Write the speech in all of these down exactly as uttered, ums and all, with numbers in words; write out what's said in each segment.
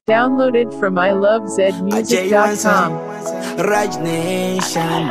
Downloaded from I love zed music dot com. Raj Nation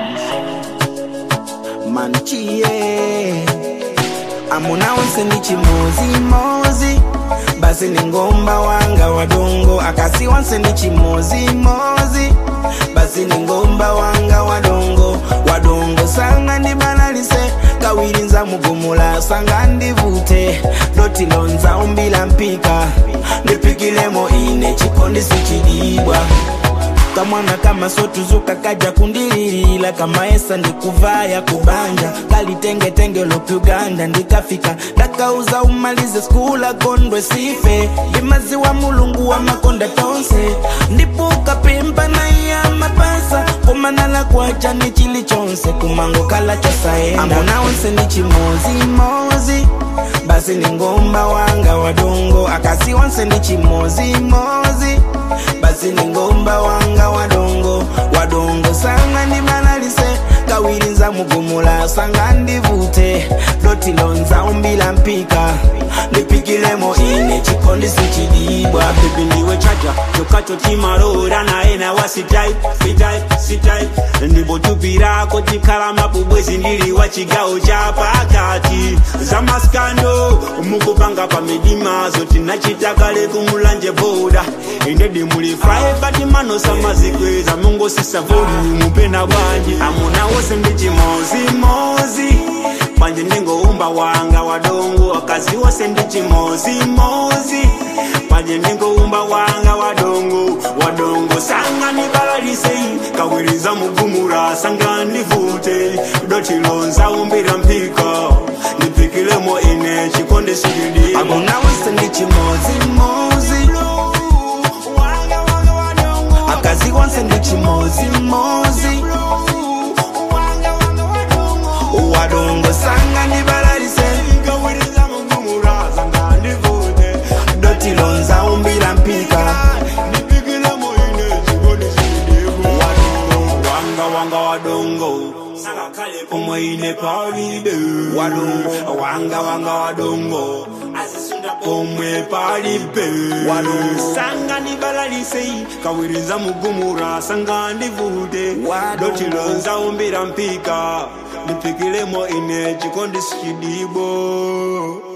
Manchie Amuna wanse ni chimozi mozi Basi ni ngomba wanga wadongo Akasi wanse ni chimozi mozi Basi ni ngomba wanga wadongo Wadongo sanga ndi banalise Kawirinza mugumula sanga ndi vute Doti lonza umbila mpika Nipikilemo ine chikondi sichidibwa Kamwana kama sotuzuka kaja kundililila Kama esa ndikuvaya kubanja Kali tenge tenge lopi Uganda ndikafika Dakauza umalize skula kondwe sife Limazi wa mulungu wa makonda tonse Ndipuka pimpa na iya mapasa Kumanala kuacha ni chili chonse Kumango kala chosaenda Amona onse ni chimozi mozi Basi ni ngomba wanga wadongo Akasi onse ni chimozi mozi Basi ni ngomba wanga wadongo Wadongo sanga ni manalise Kawirinza mugumula sanga ndivute Doti lonza umbila mpika Nipikilemo ine chikondi sichidibwa Baby ndiwe chaja, chokacho timarora na ena wa sitai, sitai, sitai Ndibo tupirako tikala mapubwezi ndili wa chigao chapa akati Zama skando, mukupanga pa medima Zoti nachitakale kumulanje boda Indedi muli fry, bati mano samazikweza Mungo sisa voli, mupena wanji Amuna wose mbichi mozi, mozi Panje ningo umba wanga wadongo Wakazi wose mbichi mozi, mozi Panje ningo umba wanga wadongo Wadongo sanga ni balarisei Kawiriza mugumura sanga nivute Doti lonza umbira mpika Nipikilemo ine chikonde shigidi Amuna wose mbichi mozi, mozi Akazi wose mbichi mozi, mozi Wadongo sanga ni balarisei Kawiriza mugumura sanga nivute Doti lonza umbira mpika Nipikilemo ine chikonde shigidi Wanga wanga wadongo Sanga kale kumwe ine paribe Wadongo Wanga wanga wadongo Azisunda kumwe paribe Wadongo Sanga ni balarisei Kawiriza mugumura sanga ndivute Wadongo Doti lonza umbira mpika Nipikilemo ine chikondi sikidibo